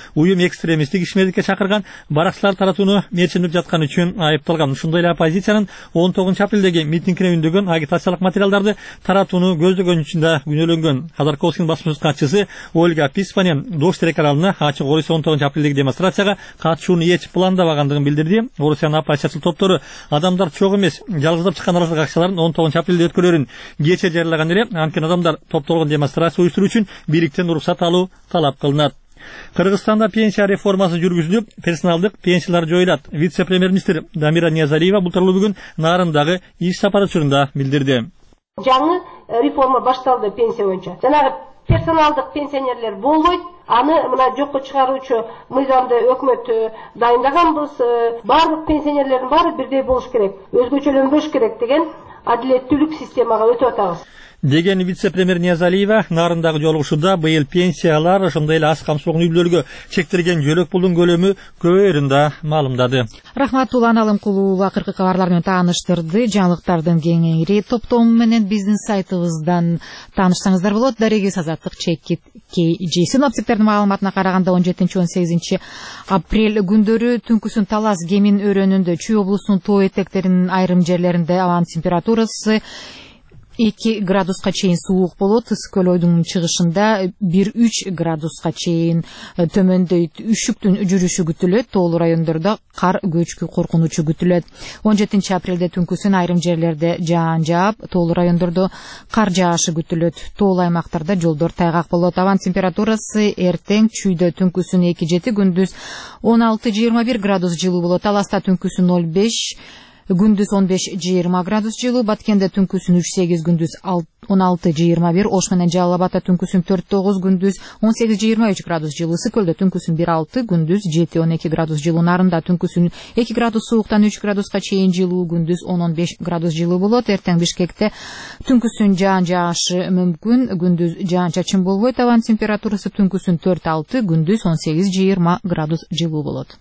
уюм экстремисттик ишмердикке чакырган баракчылар таратууну мерчимдеп жаткан үчүн айыпталган. Ушундай эле оппозициянын 19 апрелдеги митингине үндөгөн агитациялык материалдарды таратууну көздөгөн үчүн да күнөөлөнгөн. Ходорковскийдин басма сөз катчысы Ольга Писпаня Дождь телеканалына ачык Орусия 19 апрелдеги демонстрацияга катышууну эч пландабагандыгын билдирди. Орусиянын оппозициячыл топтору адамдар чок эмес, жалгыздап чыккан нааразылык акцияларын 19 апрелде өткөрөрүн кече жарыялаган эле. Анткени адамдар топтолгон демонстрация уюштуруу үчүн бийликтен уруксат алуу талап кылынат. Кыргызстанда пенсия реформасы жүргүзүлүп, персоналдык пенсиялар жоюлат. Вице-премьер-министр Дамира Ниязалиева бул тууралуу бүгүн Нарындагы иш сапары учурунда билдирди. Жаңы реформа башталды пенсия боюнча. Жанагы персоналдык пенсионерлер болбойт. Аны мына жокко чыгаруучу мыйзамды өкмөт дайындаганбыз. Барлык пенсионерлердин баары бирдей болуш керек, өзгөчөлөнбөш керек деген адилеттүүлүк системага өтүп атабыз. Деген вице-премьер Ниязалиева Нарындагы жолугушууда быйыл пенсиялар ошондой эле аз камсыздуулган үй-бүлөлөргө чектелген жөлөк пулдун көлөмү көбөйөрүн да маалымдады. Рахмат Улан Алымкулова акыркы кабарлар менен тааныштырды. Жаңылыктардын кеңири топтому менен биздин сайтыбыздан таанышсаңыздар болот. Дарегиз Азаттык чекит KG. Синоптиктердин маалыматына караганда 17-18 апрель күндөрү түнкүсүн Талас Кемин өрөөнүндө, Чүй облусунун тоо этектеринин айрым жерлеринде абанын температурасы 2 градуска чейин суук болот. Ысык-Көл ойдун чыгышында 1-3 градуска чейин төмөндөйт. Үшүктүн жүрүшү күтүлөт. Тоолуу райондордо кар көчкү коркунучу күтүлөт. 17 апрелде түнкүсүн айрым жерлерде жаан жаап, тоолуу райондордо кар жаашы күтүлөт. Тоолуу аймактарда жолдор тайгак болот. Абан температурасы эртең Чүйдө түнкүсүн 2-7, күндүз 16-21 градус жылуу болот. Таласта түнкүсүн 0-5, күндүз 15-20 градус жылуу, Баткенде түнкүсүн 3-8, күндүз 16-21, Ош менен Жалал Абадта түнкүсүн 4-9, күндүз 18-23 градус жылуу, Ысык-Көлдө түнкүсүн 1-6, күндүз 7-12 градус жылуу, Нарында түнкүсүн 2 градус сууктан 3 градуска чейин жылуу, күндүз 10-15 градус жылуу болот. Эртең Бишкекте түнкүсүн жаан жаашы мүмкүн, күндүз жаан чачын болбойт. Абан температурасы түнкүсүн 4-6, күндүз 18-20 градус жылуу болот.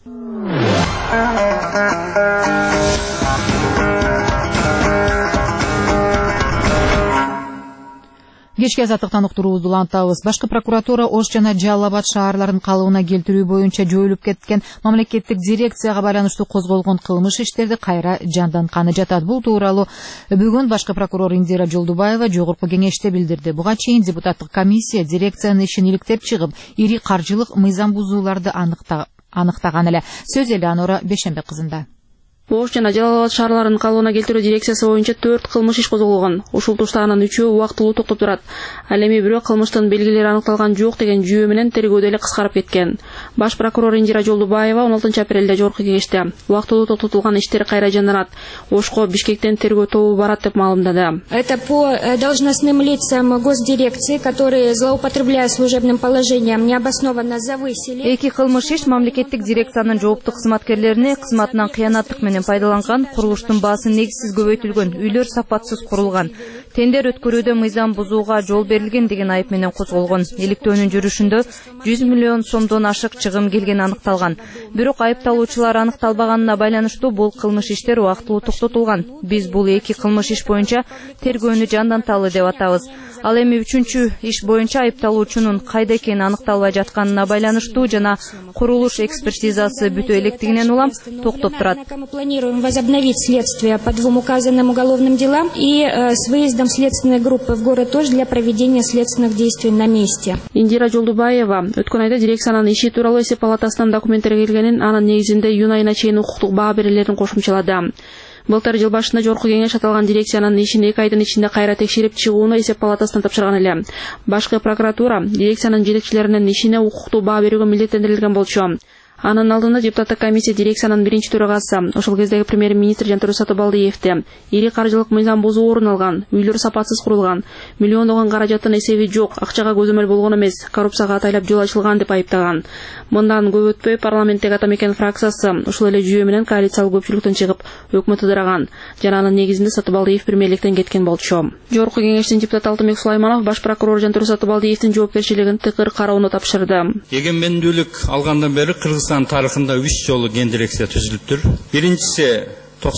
Кечки азаттыктан уктуруубузду улантабыз. Башкы прокуратура Ош жана Жалал Абад шаарларын калыбына келтирүү боюнча жоюлуп кеткен мамлекеттик дирекцияга байланыштуу козголгон кылмыш иштерди кайра жандантканы жатат. Бул тууралуу бүгүн башкы прокурор Индира Жолдубаева жогорку кеңеште билдирди. Буга чейин депутаттык комиссия дирекциянын ишин иликтеп чыгып, ири каржылык мыйзам бузууларды аныктаган эле. Сөз Элеонора Бешембек кызында. Ош жана Жалал Абад шаарларын калыбына келтирүү дирекциясы боюнча 4 кылмыш иш козголгон. Ушул туштагынын 3-өө убактылуу токтоп турат. Ал эми бирөө кылмыштын белгилери аныкталган жок деген жүйө менен тергөөдө эле кыскарып кеткен. Баш прокурор Индира Жолдубаева 16 апрелде жогорку кеңеште убактылуу токтотулган иштер кайра жанданат. Ошко Бишкектен тергөө тобу барат деп маалымдады. Это по должностным лицам госдирекции, которые, злоупотребляя служебным положением, необоснованно завысили. Эки кылмыш иш мамлекеттик дирекциянын жооптуу кызматкерлерине кызматынан кыянаттык менен пайдаланган, курулуштун баасы негизсиз көбөйтүлгөн, үйлөр сапатсыз курулган, тендер өткөрүүдө мыйзам бузууга жол берилген деген айып менен козголгон. Иликтөөнүн жүрүшүндө 100 миллион сомдон ашык чыгым келгени аныкталган. Бирок айыпталуучулар аныкталбаганына байланыштуу бул кылмыш иштер убактылуу токтотулган. Биз бул эки кылмыш иш боюнча тергөөнү жанданталы деп атабыз. Ал эми 3-чү иш боюнча айыпталуучунун кайда экени аныкталбай жатканына байланыштуу жана курулуш экспертизасы бүтө электигинен улам токтоп турат. Мы планируем возобновить следствие по 2 указанным уголовным делам и с выездом следственной группы в город Ош для проведения следственных действий на месте. Индира Жолдубаева өткөн айда дирекциянын иши тууралуу эсеп палатасынан документтер келгенин, анын негизинде июнь айына чейин укуктук баа берилерин кошумчалады. Былтыр жыл башында жогорку кеңеш аталган дирекциянын ишин 2 айдын ичинде кайра текшерип чыгууну эсеп палатасынан тапшырган эле. Башкы прокуратура дирекциянын жетекчилеринин ишине укуктуу баа берүүгө милдеттендирилген болчу. Анын алдында депутаттык комиссия дирекциянын биринчи төрагасы, ошол кездеги премьер-министр Жантур Сатыбалдиевди ири каржылык мыйзам бузуу орун алган, үйлөр сапатсыз курулган, миллиондогон каражаттын эсеби жок, акчага көзөмөл болгон эмес, коррупцияга атайлап жол ачылган деп айыптаган. Мындан көп өтпөй парламенттеги Ата Мекен фракциясы ушул эле жүйө менен коалициялык көпчүлүктөн чыгып, өкмөт ыдыраган. Жана анын негизинде Сатыбалдиев премьерликтен кеткен болчу. Жогорку кеңештин депутаты Алтынбек Сулайманов баш прокурор Жантур Сатыбалдиевдин жоопкерчилигин тыкыр кароону тапшырды. Эгемендүүлүк алгандан бери Кыргызстан тарыхында 3 жолу ген дирекция түзүлүптүр. Биринчиси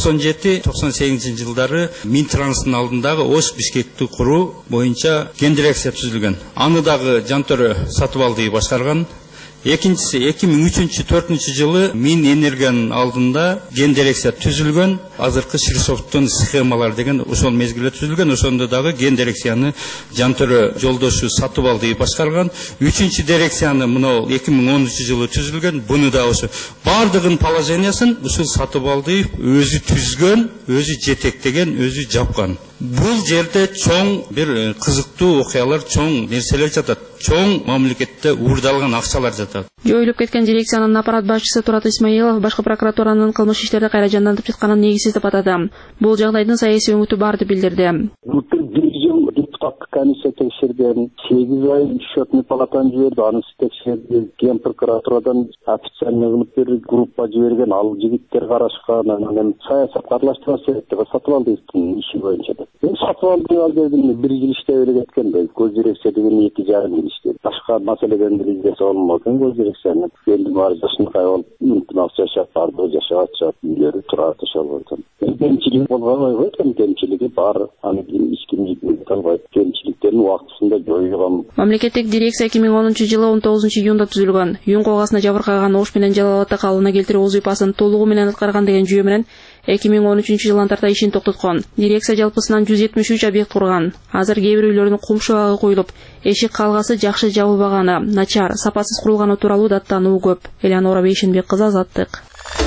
97-98 жылдары Минтранстын алдындагы Ош Бишкекти куруу боюнча ген дирекция түзүлгөн. Аны дагы Жантур Сатыбалдиев башкарган. Экинчиси 2003-4 жылы Минэнергиянын алдында ген дирекция түзүлгөн. Азыркы Ширсофттун схемалар деген ошол мезгилде түзүлгөн. Ошондо дагы ген дирекцияны Жантөрө Жолдошу сатып алды башкарган. 3-чү дирекцияны мына 2010 жылы түзүлгөн. Буну да ошо бардыгын положениясын ушул сатып алды өзү түзгөн, өзү жетектеген, өзү жапкан. Бул жерде чоң бир кызыктуу окуялар, чоң нерселер жатат. Чоң мамлекетте уурдалган акчалар жатат. Жоюлуп кеткен дирекциянын аппарат башчысы Турат Исмаилов башкы прокуратуранын кылмыш иштерди кайра жандантып жатканын негизсиз деп атады. Бул жагдайдын саясий өңүтү бар деп билдирди. Депутаттык комиссия текшерген, 8 ай счетный палатаны жиберди, анын текшерди, ген прокуратурадан официальный кылып бир группа жиберген, ал жигиттер карашкан, анан саясатка аралаштыра себептеги сатып алдыгын иши боюнча да. Сатып алды жерде бир жыл иштеп эле кеткен да, көз дирекция деген 2,5 жыл иштеди. Башка маселеден бир издесе болмогон, көз дирекцияны элди баары жашынкай болуп, имтинал жашап барды, жашап атышат, үйлөрү турат ошол бойдон. Кемчилик болбой койгон, кемчилиги бар, аны ичкимдик калбайт. Кемчиликтерин убактысында жоюлган. Мамлекеттик дирекция 2010 жылы 19 июнда түзүлгөн. Үйүн когасына жабыркаган ош менен жалалатты калыбына келтирүү вазыйпасын толугу менен аткарган деген жүйө менен 2013 жылдан тарта ишин токтоткон. Дирекция жалпысынан 173 объект курган. Азыр кээ бир үйлөрдүн кум шабагы коюлуп, эшик калгасы жакшы жабылбаганы, начар, сапасыз курулганы тууралуу даттануу көп. Элеонора Бейшенбек кызы, Азаттык.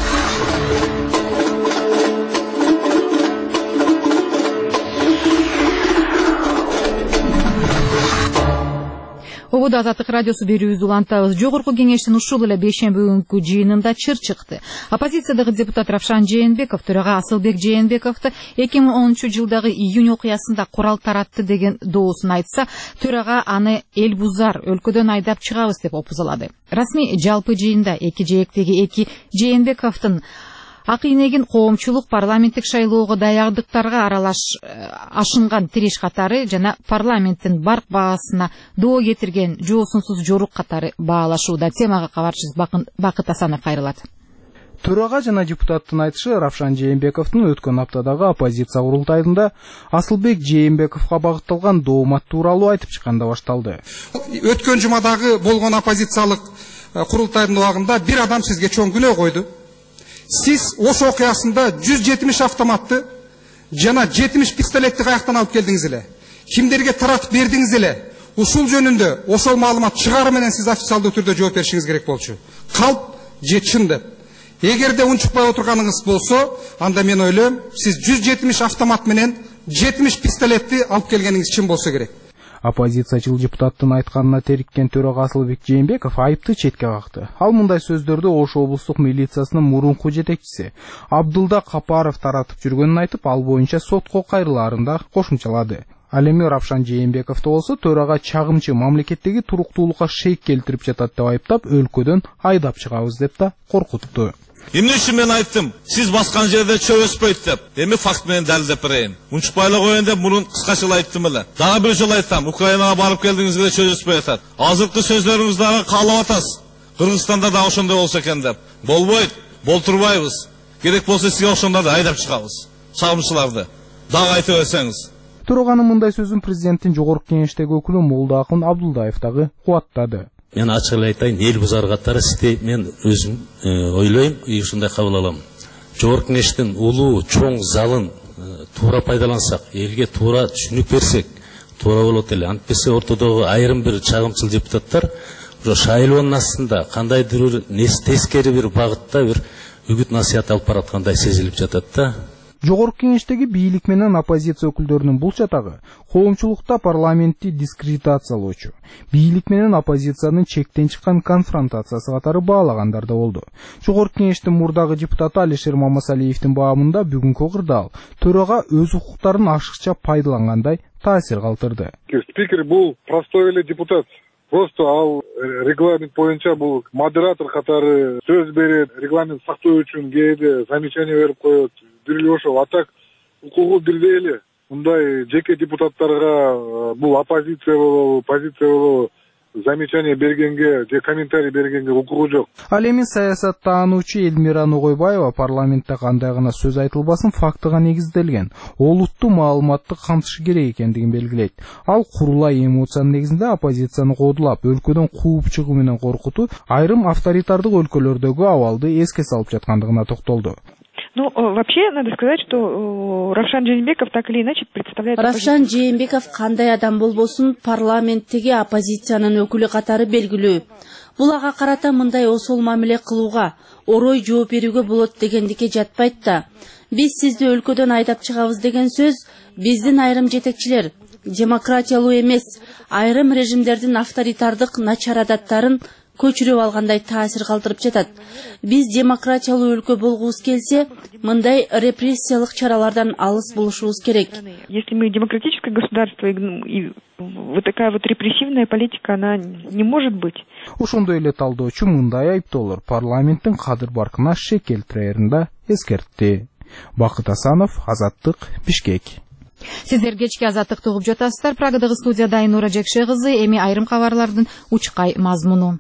Обуда Азаттык радиосу берүүбүздү улантабыз. Жогорку кеңештин ушул эле бейшемби күнкү жыйынында чыр чыкты. Оппозициядагы депутат Равшан Жээнбеков төрага Асылбек Жээнбековду 2010 жылдагы июнь окуясында курал таратты деген доосун айтса, төрага аны эл бузар, өлкөдөн айдап чыгабыз деп опузалады. Расмий жалпы жыйында эки жээктеги эки Жээнбековдун акыйнегин коомчулук парламенттик шайлоого даярдыктарга ашынган тиреш катары жана парламенттин барк баасына доо кетирген жоосунсуз жорук катары баалашууда. Темага кабарчыбыз Бакыт Асанов кайрылат. Төрага жана депутаттын айтышы Равшан Жээнбековдун өткөн аптадагы оппозиция курултайында Асылбек Жээнбековго багытталган доомат тууралуу айтып чыкканда башталды. Өткөн жумадагы болгон оппозициялык курултайдын убагында бир адам сизге чоң күнөө койду. Siz Oş okuyasında 170 avtomatты жана 70 пистолетти каяктан алып келдиңиz эле? Кимдерге таратып бердиңиz эле? Ушул жөнүндө ошол маалымат чыгары менен сиз официалдуу түрдө жооп беришиңиз керек болчу. Калп же чын деп. Эгерде унчукпай отурганыңыз болсо, анда мен ойлойм, сиз 170 автомат менен 70 пистолетти алып келгениңиз чын болсо керек. Оппозициячыл депутаттын айтканына териккен төрага Асылбек Жээнбеков айыпты четке какты. Ал мындай сөздөрдү Ош облустук милициясынын мурунку жетекчиси Абдулда Капаров таратып жүргөнүн айтып, ал боюнча сотко кайрылаарын да кошумчалады. Ал эми Равшан Жээнбековду болсо төрага чагымчы мамлекеттеги туруктуулукка шейк келтирип жатат деп айыптап, өлкөдөн айдап чыгабыз деп да коркутту. Эмне үчүн мен айттым, сиз баскан жерде чөп өспөйт деп. Эми факт менен далилдеп берейин. Унчукпай коюн деп мурун кыскача айттым эле. Дагы бир жолу айтам, Украинага барып келдиңизде чөп өспөй атат. Азыркы сөздөрүңүз дагы каалап атасыз. Кыргызстанда да ошондой болсо экен деп. Болбойт, болтурбайбыз. Керек болсо сизге ошондо да айдап чыгабыз. Сагымчыларды дагы айтып берсеңиз. Тураганын мындай сөзүн президенттин жогорку кеңештеги өкүлү Молдоакын Абдулдаев дагы кубаттады. Мен ачык эле айтайын, эл бузар катары сизди мен өзүм ойлойм, ушундай кабыл алам. Жогорку кеңештин улуу чоң залын туура пайдалансак, элге туура түшүнүк берсек, туура болот эле. Антпесе ортодогу айрым бир чагымчыл депутаттар ошо шайлоонун астында кандайдыр бир тескери бир багытта бир үгүт насыят алып бараткандай сезилип жатат да. Жогорку кеңештеги бийлик менен оппозиция өкүлдөрүнүн бул чатагы коомчулукта парламентти дискредитациялоочу, бийлик менен оппозициянын чектен чыккан конфронтациясы катары баалагандар да болду. Жогорку кеңештин мурдагы депутаты Алишер Мамасалиевдин баамында бүгүнкү кырдаал төрага өз укуктарын ашыкча пайдалангандай таасир калтырды. Спикер бул простой эле депутат. Просто ал регламент боюнча бул модератор катары сөз берет, регламент сактоо үчүн кээде замечание берип коет. Бирли ошол, а так укугу бирдей эле. Мындай жеке депутаттарга бул оппозиция болобу, позиция болобу, замечание бергенге же комментарий бергенге укугу жок. Ал эми саясаттануучу Элмира Ногойбаева парламентте кандай гана сөз айтылбасын фактыга негизделген, олуттуу маалыматты камтышы керек экендигин белгилейт. Ал курулай эмоциянын негизинде оппозицияны кодулап, өлкөдөн кууп чыгуу менен коркутуу айрым авторитардык өлкөлөрдөгү абалды эске салып жаткандыгына токтолду. Ну, вообще, надо сказать, что Равшан Жээнбеков так или иначе представляет... Равшан Жээнбеков кандай адам болбосун парламенттеги оппозициянын өкүлү катары белгилүү. Бул ага карата мындай осол мамиле кылууга, орой жооп берүүгө болот дегендикке жатпайт да. Биз сизди өлкөдөн айдап чыгабыз деген сөз биздин айрым жетекчилер демократиялуу эмес, айрым режимдердин авторитардык начар адаттарын көчүрүп алгандай таасир калтырып жатат. Биз демократиялуу өлкө болгубуз келсе, мындай репрессиялык чаралардан алыс болушубуз керек. Если мы демократическое государство, и вот такая вот репрессивная политика, она не может быть. Ошондой эле талдоочу мындай айыптоолор парламенттин кадыр баркына шек келтирерин да эскертти. Бакыт Асанов, Азаттык, Бишкек. Сиздер кечки Азаттыкты угуп жатасыздар. Прагадагы студияда Айнура Жекше кызы, эми айрым кабарлардын учкай мазмуну.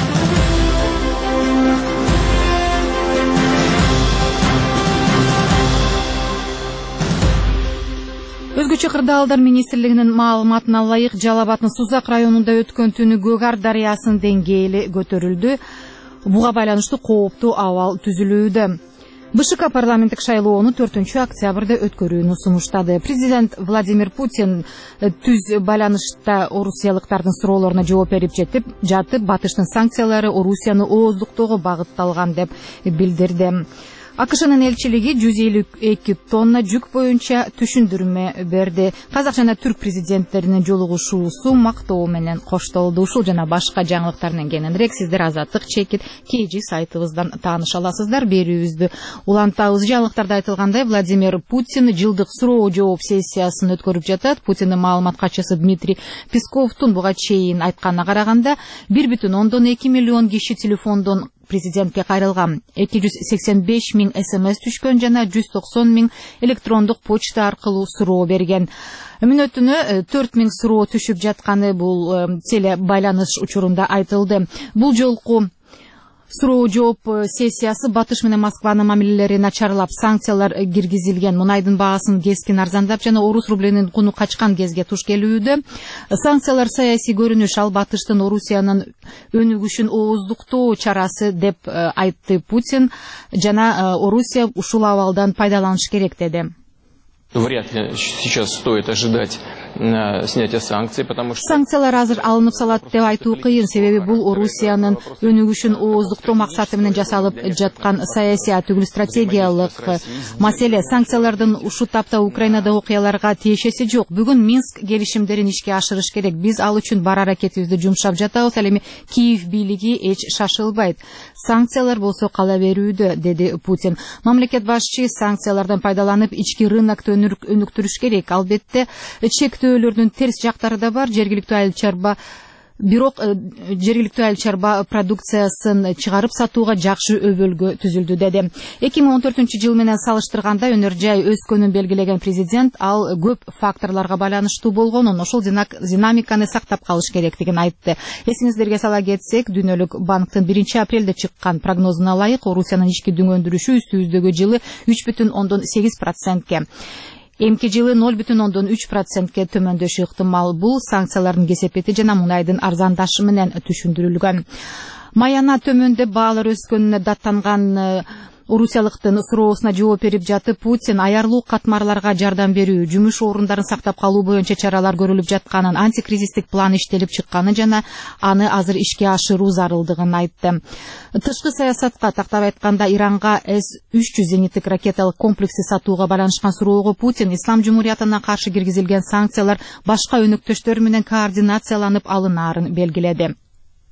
Өзгөчө кырдаалдар министрлигинин маалыматына ылайык Жалал Абаддын Сузак районунда өткөн түнү Көкар дарыясынын деңгээли көтөрүлдү. Буга байланыштуу кооптуу абал түзүлүүдө. БШК парламенттик шайлоону 4-октябрда өткөрүүнү сунуштады. Президент Владимир Путин түз байланышта орусиялыктардын суроолоруна жооп берип жатып, батыштын санкциялары Орусияны ооздуктоого багытталган деп билдирди. АКШнын элчилиги 152 тонна жүк боюнча түшүндүрмө берди. Казак жана түрк президенттеринин жолугушуусу мактоо менен коштолду. Ушул жана башка жаңылыктардан кененирээк сиздер Азаттык чекит KG сайтыбыздан тааныша аласыздар. Берүүбүздү улантабыз. Жаңылыктарда айтылгандай, Владимир Путин жылдык суроо жооп сессиясын өткөрүп жатат. Путиндин маалымат катчысы Дмитрий Песковдун буга чейин айтканына караганда 1,2 миллион киши телефондон президентке кайрылган, 285 миң СМС түшкөн жана 190 миң электрондук почта аркылуу суроо берген. Мүнөтүнө 4 миң суроо түшүп жатканы бул теле байланыш учурунда айтылды. Бул жолку суроо жооп сессиясы Батыш менен Москванын мамилелери начарлап, санкциялар киргизилген, мунайдын баасын кескин арзандап жана орус рублинин куну качкан кезге туш келүүдө. Санкциялар саясий көрүнүш, ал Батыштын Орусиянын өнүгүшүн ооздуктоо чарасы деп айтты Путин, жана Орусия ушул абалдан пайдаланыш керек деди. Вряд ли сейчас стоит ожидать снятия санкций, потому что... Санкциялар азыр алынып салат деп айтуу кыйын, себеби бул Орусиянын өнүгүшүн ооздуктоо максаты менен жасалып жаткан саясий түгүл стратегиялык маселе. Санкциялардын ушул тапта Украинада окуяларга тиешеси жок. Бүгүн Минск келишимдерин ишке ашырыш керек. Биз ал үчүн бар аракетибизди жумшап жатабыз. Ал эми Киев бийлиги эч шашылбайт. Санкциялар болсо кала берүүдө, деди Путин. Мамлекет башчы санкциялардан пайдаланып ички рынокто өнүктүрүш керек. Албетте чектөөлөрдүн терс жактары да бар. Жергиликтүү айыл чарба продукциясын чыгарып сатууга жакшы өбөлгө түзүлдү деди. 2014 менен салыштырганда өнөр жай өскөнүн белгилеген президент ал көп факторлорго байланыштуу болгонун, ошол динамиканы сактап калыш керектигин айтты. Эсиңиздерге сала кетсек, Дүйнөлүк банктын 1-апрелде чыккан прогнозуна ылайык Орусиянын ички дүңөндүрүшү үстүбүздөгү жылы 3,8%. Эмки жылы 0,3%ке төмөндөшү ыктымал. Бул санкциялардын кесепети жана мунайдын арзандашы менен түшүндүрүлгөн. Маяна төмөндөп баалар өскөнүнө даттанган Орусиялыктын суроосуна жооп берип жатып, Путин аярлуу катмарларга жардам берүү, жумуш орундарын сактап калуу боюнча чаралар көрүлүп жатканын, антикризистик план иштелип чыкканын жана аны азыр ишке ашыруу зарылдыгын айтты. Тышкы саясатка тактап айтканда, Иранга С-300 зениттик ракеталык комплекси сатууга байланышкан суроого Путин Ислам Жумуриятына каршы киргизилген санкциялар башка өнөктөштөр менен координацияланып алынаарын белгиледи.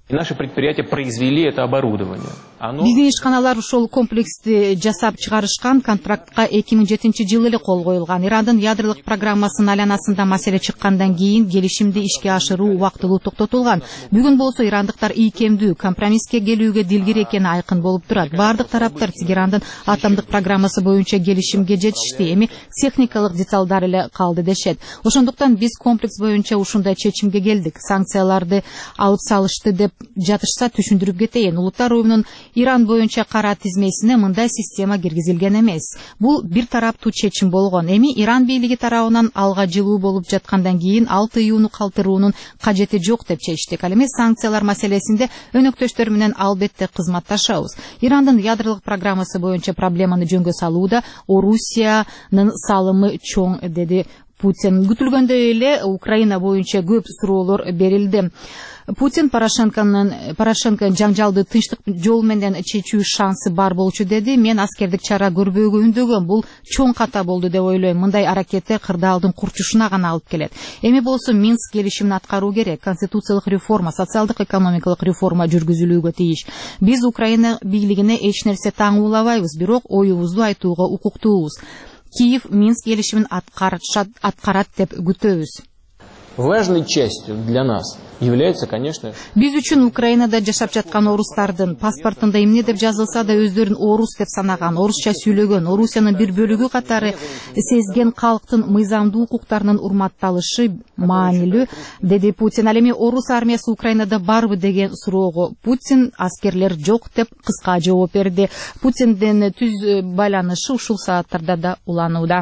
Наши предприятия произвели это оборудование. Биздин ишканалар ушул комплексти жасап чыгарышкан, контрактка 2007-жылы эле кол коюлган. Ирандын ядролук программасынын айланасында маселе чыккандан кийин келишимди ишке ашыруу убактылуу токтотулган. Бүгүн болсо ирандыктар ийкемдүү компромисске келүүгө дилгир экени айкын болуп турат. Бардык тараптар Тегерандын атомдук программасы боюнча келишимге жетишти, эми техникалык деталдар эле калды дешет. Ошондуктан биз комплекс боюнча ушундай чечимге келдик. Санкцияларды алып салышты деп жатышса түшүндүрүп кетейин. Улуттар уюмунун Иран боюнча кара тизмесине мындай система киргизилген эмес. Бул бир тараптуу чечим болгон. Эми Иран бийлиги тарабынан алга жылуу болуп жаткандан кийин ал тыюуну калтыруунун кажети жок деп чечтик. Ал эми санкциялар маселесинде өнөктөштөр менен албетте кызматташабыз. Ирандын ядролук программасы боюнча проблеманы жөнгө салууда Орусиянын салымы чоң, деди Путин. Күтүлгөндөй эле Украина боюнча көп суроолор берилди. Путин Порошенконун жаңжалды тынчтык жол менен чечүү шансы бар болчу деди. Мен аскердик чара көрбөөгө үндөгөм. Бул чоң ката болду деп ойлойм. Мындай аракетте кырдаалдын курчушуна гана алып келет. Эми болсо Минск келишимин аткаруу керек. Конституциялык реформа, социалдык экономикалык реформа жүргүзүлүүгө тийиш. Биз Украина бийлигине эч нерсе таңуулабайбыз, бирок оюбузду айтууга укуктуубуз. Киев Минск келишимин аткарат деп күтөбүз. Важной частью для нас является, конечно... Биз үчүн Украинада жашап жаткан орустардын паспортунда эмне деп жазылса да өздөрүн орус деп санаган, орусча сүйлөгөн, Орусиянын бир бөлүгү катары сезген калктын мыйзамдуу укуктарынын урматталышы маанилүү, деди Путин. Ал эми орус армиясы Украинада барбы деген суроого Путин аскерлер жок деп кыска жооп берди. Путиндин түз байланышы ушул сааттарда да уланууда.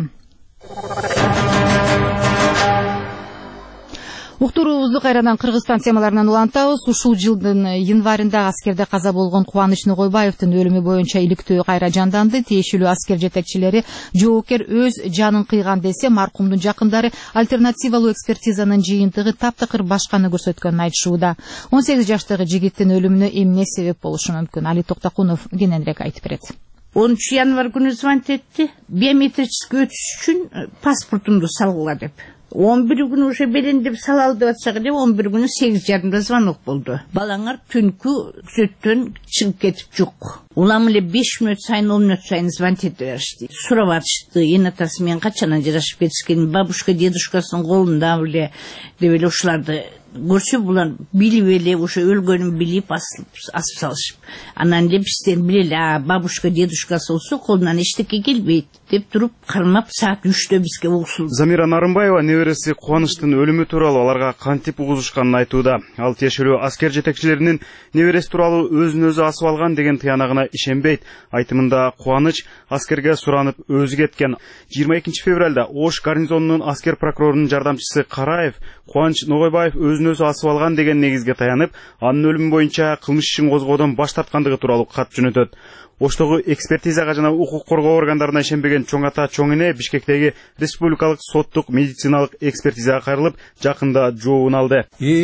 Уктуруубузду кайрадан Кыргызстан темаларынан улантабыз. Ушул жылдын январында аскерде каза болгон Кубаныч Ногойбаевдин өлүмү боюнча иликтөө кайра жанданды. Тиешелүү аскер жетекчилери жоокер өз жанын кыйган десе, маркумдун жакындары альтернативалуу экспертизанын жыйынтыгы таптакыр башканы көрсөткөнүн айтышууда. 18 жаштагы жигиттин өлүмүнө эмне себеп болушу мүмкүн? Али Токтакунов кененирээк айтып берет. 13 январь күнү звонить этти. Биометрический өтүш үчүн паспортумду салгыла деп. 11 күн уже берен деп салалды деп атсак эле 11 күнү 8:30 звонок болду. Балаңар түнкү сөттөн чыгып кетип жок. Улам эле 5 мүнөт сайын 10 мүнөт сайын звонить ете беришти. Сурап атышты. Эне атасы менен качан ажырашып кетишкен, бабушка дедушкасынын колунда беле деп эле ушуларды көрсө булар билип эле ошо өлгөнүн билип асып салышып. Анан эле бизден билели, бабушка дедушкасы болсо колунан эчтеке келбейт деп туруп кармап саат 3-тө бизге угсулду. Замира Нарымбаева небереси Кубанычтын өлүмү тууралуу аларга кантип угузушканын айтууда. Ал тиешелүү аскер жетекчилеринин небереси тууралуу өзүн өзү асып алган деген тыянагына ишенбейт. Айтымында Кубаныч аскерге суранып өзү кеткен. 22 февралда Ош гарнизонунун аскер прокурорунун жардамчысы Караев Кубаныч Ногойбаев өзүн өзү асып алган деген негизге таянып, анын өлүмү боюнча кылмыш ишин козгоодон баш тарткандыгы тууралуу кат жөнөтөт. Оштогу экспертизага жана укук коргоо органдарына ишенбеген чоң ата чоң эне Бишкектеги республикалык соттук медициналык экспертизага кайрылып, жакында жообун алды.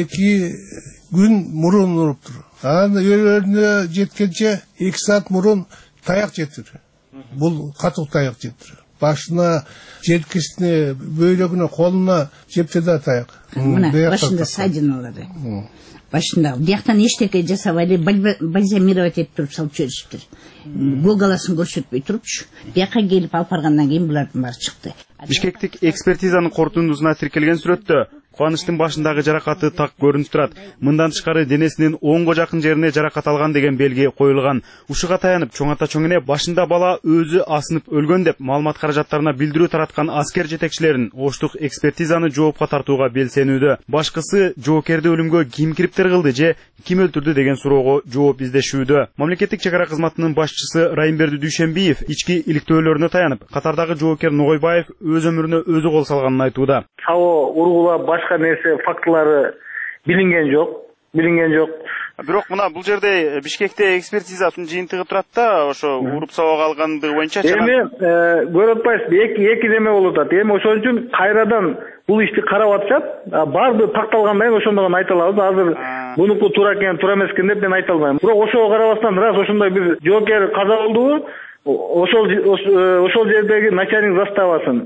2 күн мурун уруптур. Анан өлөрүнө жеткенче 2 саат мурун таяк жетир. Бул катуу таяк жетир. Башына, желкесине, бөйрөгүнө, колуна жепти да таяк. Мына башында садиналары. Башында бияктан эчтеке жасабай эле бальзамировать этип туруп салып жиберишиптир. Гоголасын көрсөтпөй турупчу. Бияка келип алып баргандан кийин булардын баары чыкты. Бишкектик экспертизанын корутундусуна тиркелген сүрөттө Кубанычтын башындагы жаракаты так көрүнүп турат. Мындан тышкары денесинин 10го жакын жерине жаракат алган деген белги коюлган. Ушуга таянып чоң ата чоң эне башында бала өзү асынып өлгөн деп маалымат каражаттарына билдирүү тараткан аскер жетекчилерин Оштук экспертизаны жоопко тартууга белсенүүдө. Башкысы жоокерди өлүмгө ким кириптер кылды же ким өлтүрдү деген суроого жооп издешүүдө. Мамлекеттик чек ара кызматынын башчысы Райымберди Дүйшенбиев ички иликтөөлөрүнө таянып, катардагы жоокер Ногойбаев өз өмүрүнө өзү кол салганын айтууда. Ургулап башка нерсе фактылары билинген жок. Бирок мына бул жерде Бишкекте экспертизанын жыйынтыгы турат да, ошо уруп сабак алгандыгы боюнча. Эми көрүп атпайсызбы, эки неме болуп атат. Эми ошон үчүн кайрадан бул ишти карап атышат. Баарды такталгандан кийин ошондон айта алабыз. Азыр бунуку туура экен, туура эмес экен деп мен айта албайм. Бирок ошого карабастан раз ошондой бир жоокер каза болдубу? ошол жердеги начальник заставасын,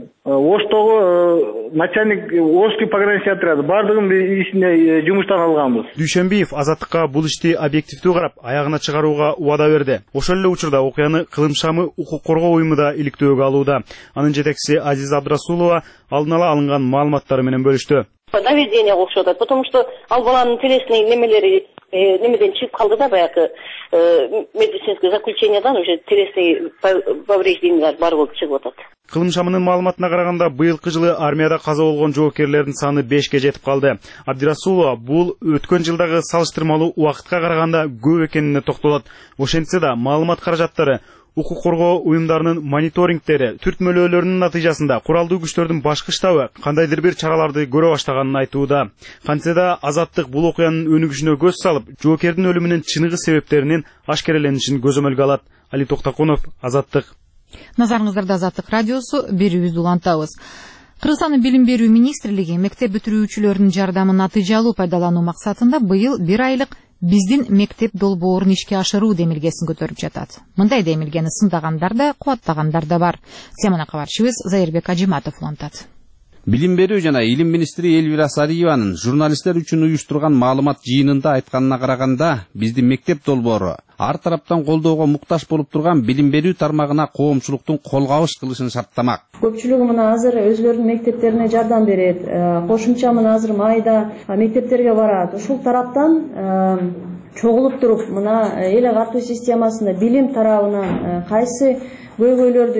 Оштогу начальник Ошский пограничный отряды бардыгын ишине жумуштан алганбыз. Дүйшөнбиев Азаттыкка бул ишти объективдүү карап, аягына чыгарууга убада берди. Ошол эле учурда окуяны Кылым шамы укук коргоо уюму да иликтөөгө алууда. Анын жетекчиси Азиза Абдрасулова алдын ала алынган маалыматтары менен бөлүштү. Наведение окшоду, потому что ал баланын телесный немелери немеден чыгып калды да, баягы медицинский заключениедан уже телесный повреждениялар бар болуп чыгып атат. Кылым шамынын маалыматына караганда, быйылкы жылы армияда каза болгон жоокерлердин саны 5ке жетип калды. Абдрасулова бул өткөн жылдагы салыштырмалуу убакытка караганда көп экенине токтолот. Ошентсе да маалымат каражаттары укук коргоо уюмдарынын мониторингтери, түртмөлөөлөрүнүн натыйжасында куралдуу күчтөрдүн башкы штабы кандайдыр бир чараларды көрө баштаганын айтууда. Кантсе да Азаттык бул окуянын өнүгүшүнө көз салып, жоокердин өлүмүнүн чыныгы себептеринин ашкереленишин көзөмөлгө алат. Али Токтакунов, Азаттык. Назарыңыздарда Азаттык радиосу, берүүбүздү улантабыз. Кыргызстандын Билим берүү министрлиги мектеп бүтүрүүчүлөрүнүн жардамын натыйжалуу пайдалануу максатында быйыл 1 айлык биздин мектеп долбоорун ишке ашыруу демилгесин көтөрүп жатат. Мындай демилгени сындагандар да, кубаттагандар да бар. Теманы кабарчыбыз Зайырбек Ажиматов улантат. Билим берүү жана илим министри Элвира Сариеванын журналисттер үчүн уюштурган маалымат жыйынында айтканына караганда, биздин мектеп долбоору ар тараптан колдоого муктаж болуп турган билим берүү тармагына коомчулуктун колгабыш кылышын шарттамак. Көпчүлүгү мына азыр өзлөрүнүн мектептерине жардам берет. Кошумча мына азыр майда мектептерге барат. Ушул тараптан чогулуп туруп, мына эл агартуу системасында билим тарабынан кайсы көйгөйлөрдү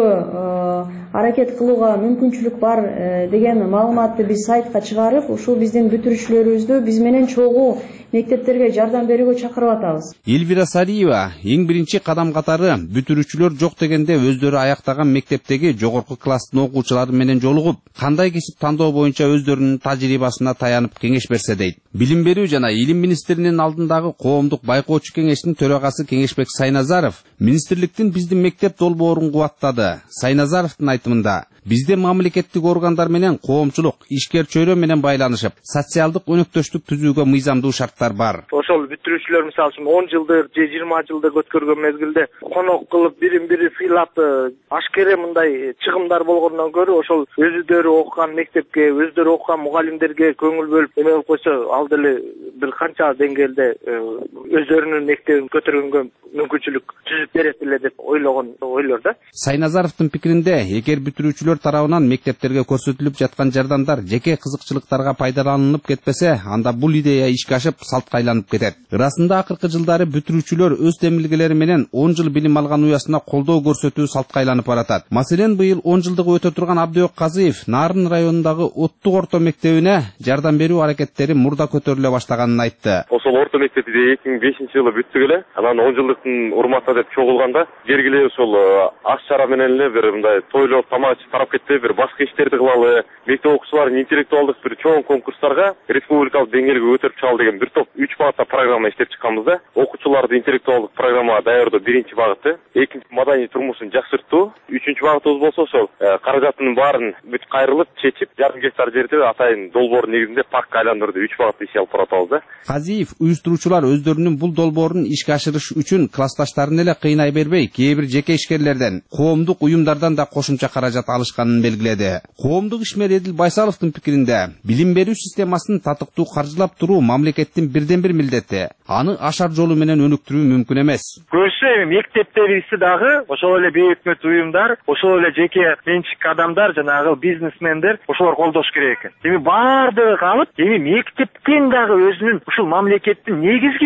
чечүүгө аракет кылууга мүмкүнчүлүк бар деген маалыматты биз сайтка чыгарып, ушул биздин бүтүрүүчүлөрүбүздү биз менен чогуу мектептерге жардам берүүгө чакырып атабыз. Элвира Сариева эң биринчи кадам катары бүтүрүүчүлөр жок дегенде өздөрү аяктаган мектептеги жогорку класстын окуучулары менен жолугуп, кандай кесип тандоо боюнча өздөрүнүн тажрыйбасына таянып кеңеш берсе дейт. Билим берүү жана илим министринин алдындагы коомдук байкоочу кеңештин төрагасы Кеңешбек Сайназаров министрликтин биздин мектеп долбоорун кубаттады. Сайназаровдун айтымында, бизде мамлекеттик органдар менен коомчулук, ишкер чөйрө менен байланышып, социалдык өнөктөштүк түзүүгө мыйзамдуу шарттар бар. Ошол бүтүрүүчүлөр мисалы үчүн 10 жылдыр же 20 жылдыр өткөргөн мезгилде конок кылып бирин-бири сыйлап ашкере мындай чыгымдар болгондон көрө, ошол өзүдөрү окуган мектепке, өзүдөрү окуган мугалимдерге көңүл бөлүп эме болуп койсо, ал деле бир канча деңгээлде өздөрүнүн мектебин көтөргөнгө мүмкүнчүлүк түзүп берет эле деп ойлор да. Сайназаровдун пикиринде, эгер бүтүрүүчүлөр тарабынан мектептерге көрсөтүлүп жаткан жардамдар жеке кызыкчылыктарга пайдаланылып кетпесе, анда бул идея ишке ашып салтка айланып кетет. Ырасында акыркы жылдары бүтүрүүчүлөр өз демилгелери менен 10 жыл билим алган уясына колдоо көрсөтүү салтка айланып баратат. Маселен, быйыл 10 жылдыгы өтө турган Абдыбек Казыев Нарын районундагы Оттук орто мектебине жардам берүү аракеттери мурда көтөрүлө баштаганын айтты. Ошол орто мектепти 2005-жылы бүттүк эле. Анан 10 жылдыктын урматына деп чогулганда, бергиле ошол аш чара менен эле бир мындай тойлоо тамак тарап кетти, бир башка иштерди кылалы, мектеп окуучуларын интеллектуалдык бир чоң конкурстарга республикалык деңгээлге көтөрүп чыгалы деген бир топ 3 багытта программа иштеп чыкканбыз да. Окуучуларды интеллектуалдык программага даярдоо биринчи багыты, экинчи маданий турмушун жакшыртуу, үчүнчү багытыбыз болсо ошол каражаттын баарын бүт кайрылып, чечип, жарым гектар жерди атайын долбоор негизинде паркка айландырды, 3 багытты иш алып баратабыз да. Казиев уюштуруучулар өздөрүнүн бул долбоорун ишке ашырыш үчүн классташтарын эле кыйнай бербей, кээ бир жеке ишкерлерден, коомдук уюмдардан да кошумча каражат алышканын белгиледи. Коомдук ишмер Эдил Байсаловдун пикиринде, билим берүү системасын татыктуу каржылап туруу мамлекеттин бирден-бир милдети. Аны ашар жолу менен өнүктүрүү мүмкүн эмес. Көбүнчө мектептерибизди дагы ошол эле бейөкмөт уюмдар, ошол эле жеке менчик адамдар, жанагы бизнесмендер ошолор колдош керек экен. Эми баардыгы калып, мектептен дагы өзүнүн ушул мамлекеттин негизги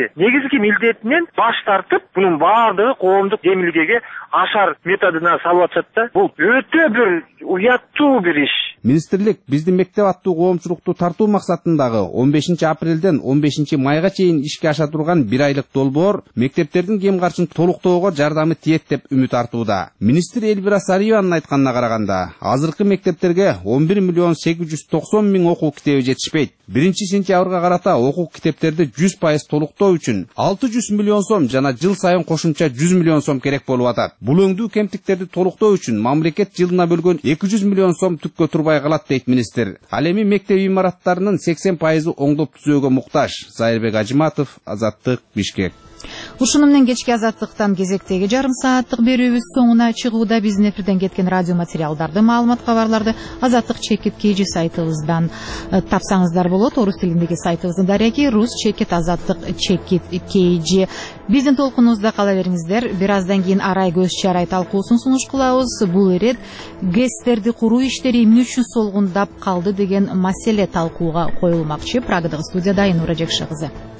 милдетинен баш тартып, бунун баардыгы коомдук демилгеге ашар методуна салып атышат да. Бул өтө бир уяттуу бир иш. Министрлик биздин мектеп аттуу коомчулукту тартуу максатындагы 15 апрелден 15 майга чейин ишке аша турган 1 айлык долбоор мектептердин кем каршын толуктоого жардамы тиет деп үмүт артууда. Министр Элвира Сариеванын айтканына караганда, азыркы мектептерге 11 миллион 890 миң окуу китеби жетишпейт. 1-сентябрга карата окуу китептерди 100% толуктоо үчүн 600 миллион сом жана жыл сайын кошумча 100 миллион сом керек болуп атат. Бул өңдүү кемтиктерди толуктоо үчүн мамлекет жылына бөлгөн 200 миллион сом түккө турбай калат дейт министр. Ал эми мектеп имараттарынын 80% оңдоп түзөөгө муктаж. Зайырбек Ажиматов, Азаттык, Бишкек. Ушуну менен кечки азаттыктан кезектеги жарым сааттык берүүбүз соңуна чыгууда. Биздин эфирден кеткен радио материалдарды, маалымат кабарларды азаттык чекит kg сайтыбыздан тапсаңыздар болот. Орус тилиндеги сайтыбыздын дареги рус чекит азаттык чекит kg. Биздин толкунубузда кала бериңиздер. Бир аздан кийин арай көз чарай талкуусун сунуш кылабыз. Бул ирет ГЭСтерди куруу иштери эмне үчүн солгундап калды деген маселе талкууга коюлмакчы. Прагадагы студияда Айнура Жекше кызы.